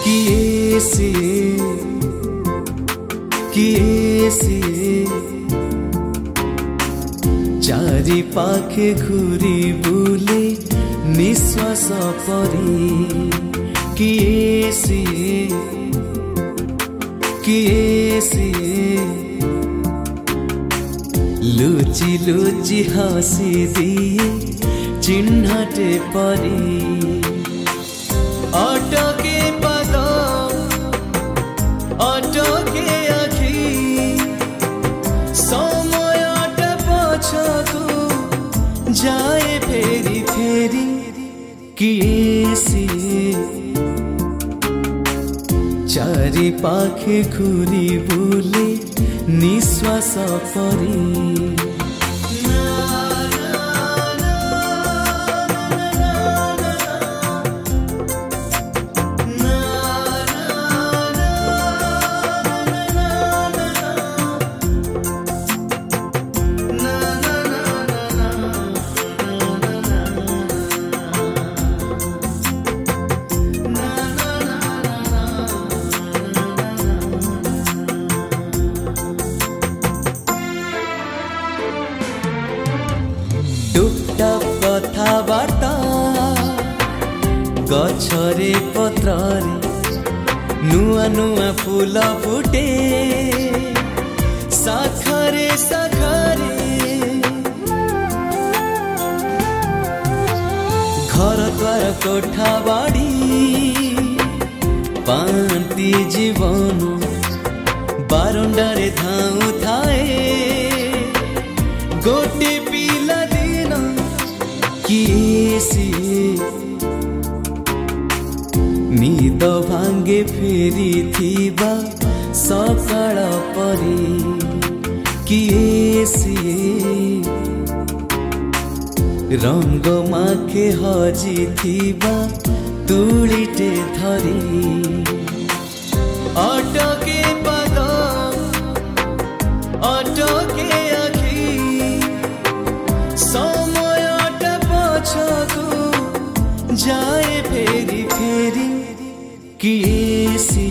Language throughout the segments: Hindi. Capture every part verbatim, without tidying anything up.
किए से किए से चारि पाखे घूरी बुले निश्वास परी किए से किए से लुचि लुचि हसी दिए चिन्हटे परी अटके पद अटके आखि समयटा पछकु जाए फेरी फेरी किए से चारि पाखे घूरी बुले निश्वास परी टुकटा कथाबार्ता गछरे पत्रे नुआ नुआ फूल फुटे शाखारे शाखारे घर द्वार कोठा बाड़ी पांति जीवन बारंडारे धाऊ थाए गोटे पिला किए से निद भांगे फेरी थिबा सकाळ परी किए से रंग माखे हजी थिबा तुलिटे धरी अटके पद अटके आखि जाए फेरी फेरी किए से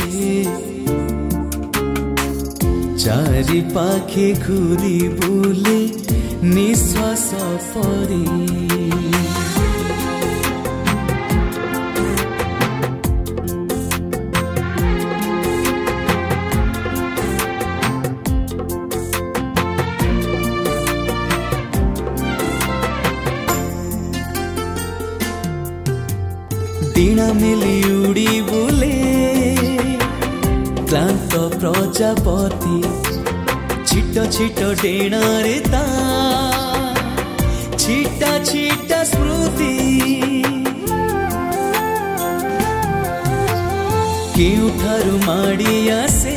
चारि पाखे घूरी बुले निश्वास परी टीना मिली उड़ी बुले क्लांत प्रजापति छिट छिट डेणा रे ता छिटा छिटा स्मृति केउठारु माड़ी आसे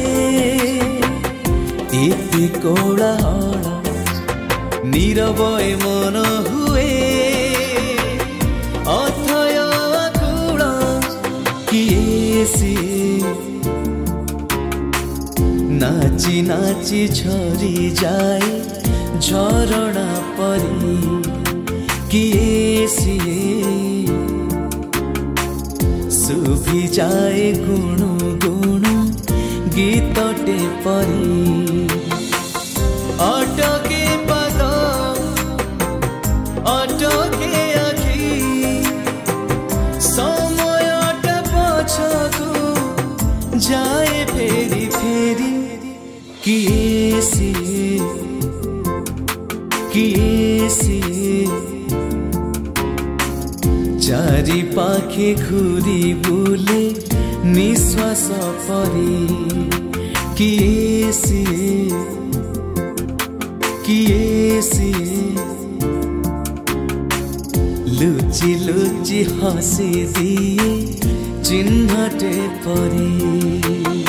एते कोलाहल नीरवय मन हुए अथय किए से नाची नाची झरी जाए झरणा परी किए से सुभी जाए गुणु गुणु गीतटे परी अटके पद अटके आखि समयटा पछकु जाए फेरी फेरी किए से किए से चारि पाखे घूरी बुले निश्वास परी किए से किए से लुचि लुचि हसी दिए चिन्हटे परी।